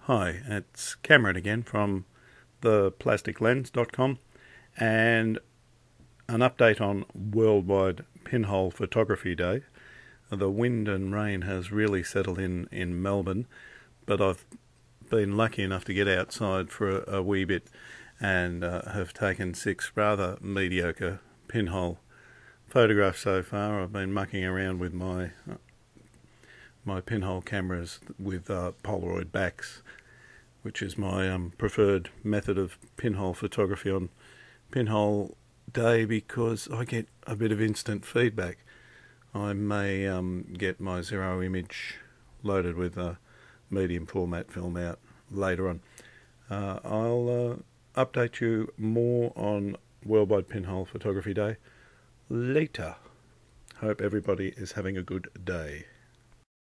Hi, it's Cameron again from theplasticlens.com and an update on Worldwide Pinhole Photography Day. The wind and rain has really settled in Melbourne, but I've been lucky enough to get outside for a wee bit and have taken 6 rather mediocre pinhole photographs so far. I've been mucking around with my pinhole cameras with Polaroid backs, which is my preferred method of pinhole photography on Pinhole Day because I get a bit of instant feedback. I may get my Zero image loaded with a medium format film out later on. I'll update you more on Worldwide Pinhole Photography Day later. Hope everybody is having a good day.